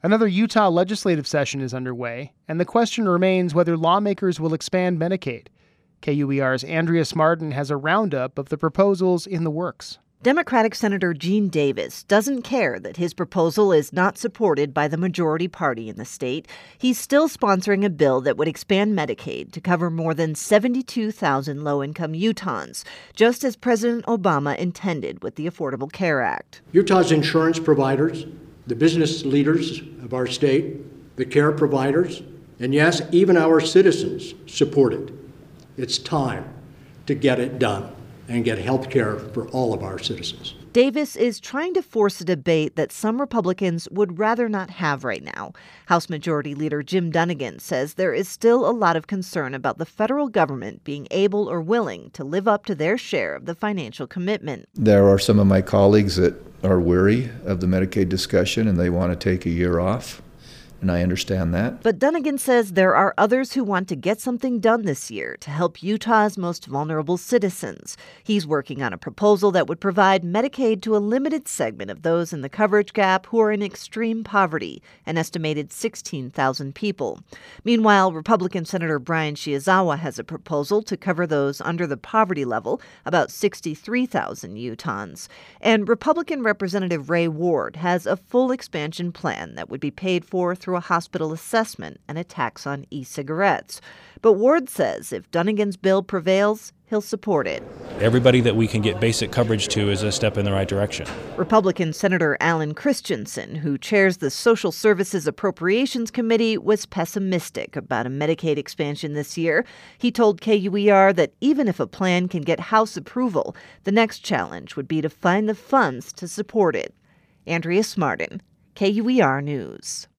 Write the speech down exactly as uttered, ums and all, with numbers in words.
Another Utah legislative session is underway, and the question remains whether lawmakers will expand Medicaid. K U E R's Andrea Smartin has a roundup of the proposals in the works. Democratic Senator Gene Davis doesn't care that his proposal is not supported by the majority party in the state. He's still sponsoring a bill that would expand Medicaid to cover more than seventy-two thousand low-income Utahns, just as President Obama intended with the Affordable Care Act. Utah's insurance providers, the business leaders of our state, the care providers, and yes, even our citizens support it. It's time to get it done and get health care for all of our citizens. Davis is trying to force a debate that some Republicans would rather not have right now. House Majority Leader Jim Dunnigan says there is still a lot of concern about the federal government being able or willing to live up to their share of the financial commitment. There are some of my colleagues that are weary of the Medicaid discussion and they want to take a year off. And I understand that. But Dunnigan says there are others who want to get something done this year to help Utah's most vulnerable citizens. He's working on a proposal that would provide Medicaid to a limited segment of those in the coverage gap who are in extreme poverty, an estimated sixteen thousand people. Meanwhile, Republican Senator Brian Shiozawa has a proposal to cover those under the poverty level, about sixty-three thousand Utahns. And Republican Representative Ray Ward has a full expansion plan that would be paid for through a hospital assessment and a tax on e-cigarettes. But Ward says if Dunnigan's bill prevails, he'll support it. Everybody that we can get basic coverage to is a step in the right direction. Republican Senator Alan Christensen, who chairs the Social Services Appropriations Committee, was pessimistic about a Medicaid expansion this year. He told K U E R that even if a plan can get House approval, the next challenge would be to find the funds to support it. Andrea Smartin, K U E R News.